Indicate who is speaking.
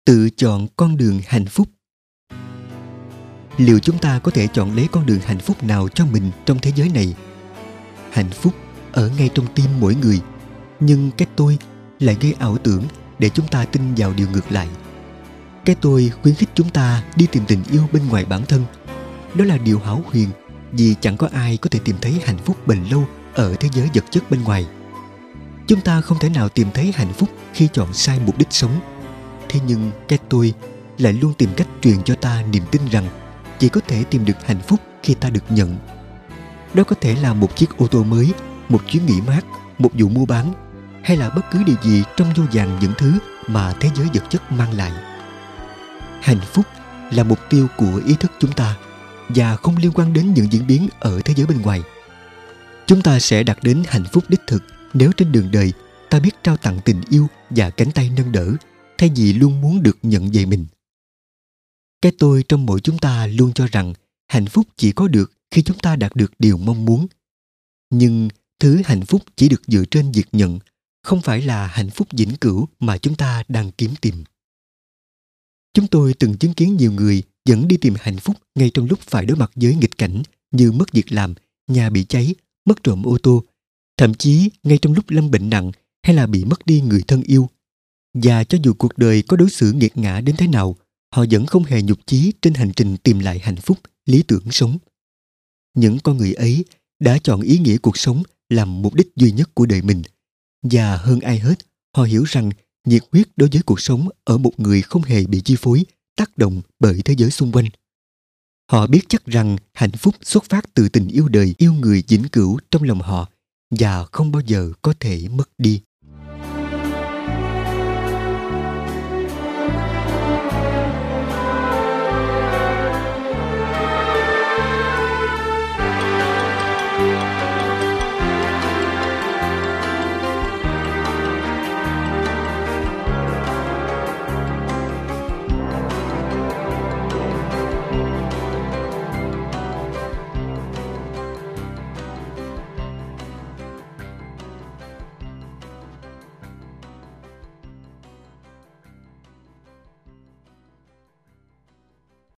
Speaker 1: Tự chọn con đường hạnh phúc. Liệu chúng ta có thể chọn lấy con đường hạnh phúc nào cho mình trong thế giới này? Hạnh phúc ở ngay trong tim mỗi người, nhưng cái tôi lại gây ảo tưởng để chúng ta tin vào điều ngược lại. Cái tôi khuyến khích chúng ta đi tìm tình yêu bên ngoài bản thân. Đó là điều hão huyền, vì chẳng có ai có thể tìm thấy hạnh phúc bền lâu ở thế giới vật chất bên ngoài. Chúng ta không thể nào tìm thấy hạnh phúc khi chọn sai mục đích sống. Thế nhưng cái tôi lại luôn tìm cách truyền cho ta niềm tin rằng chỉ có thể tìm được hạnh phúc khi ta được nhận. Đó có thể là một chiếc ô tô mới, một chuyến nghỉ mát, một vụ mua bán, hay là bất cứ điều gì trong vô vàn những thứ mà thế giới vật chất mang lại. Hạnh phúc là mục tiêu của ý thức chúng ta và không liên quan đến những diễn biến ở thế giới bên ngoài. Chúng ta sẽ đạt đến hạnh phúc đích thực nếu trên đường đời ta biết trao tặng tình yêu và cánh tay nâng đỡ, thay vì luôn muốn được nhận về mình. Cái tôi trong mỗi chúng ta luôn cho rằng hạnh phúc chỉ có được khi chúng ta đạt được điều mong muốn. Nhưng thứ hạnh phúc chỉ được dựa trên việc nhận, không phải là hạnh phúc vĩnh cửu mà chúng ta đang kiếm tìm. Chúng tôi từng chứng kiến nhiều người vẫn đi tìm hạnh phúc ngay trong lúc phải đối mặt với nghịch cảnh như mất việc làm, nhà bị cháy, mất trộm ô tô, thậm chí ngay trong lúc lâm bệnh nặng hay là bị mất đi người thân yêu. Và cho dù cuộc đời có đối xử nghiệt ngã đến thế nào, họ vẫn không hề nhụt chí trên hành trình tìm lại hạnh phúc, lý tưởng sống. Những con người ấy đã chọn ý nghĩa cuộc sống làm mục đích duy nhất của đời mình. Và hơn ai hết, họ hiểu rằng nhiệt huyết đối với cuộc sống ở một người không hề bị chi phối, tác động bởi thế giới xung quanh. Họ biết chắc rằng hạnh phúc xuất phát từ tình yêu đời, yêu người vĩnh cửu trong lòng họ và không bao giờ có thể mất đi.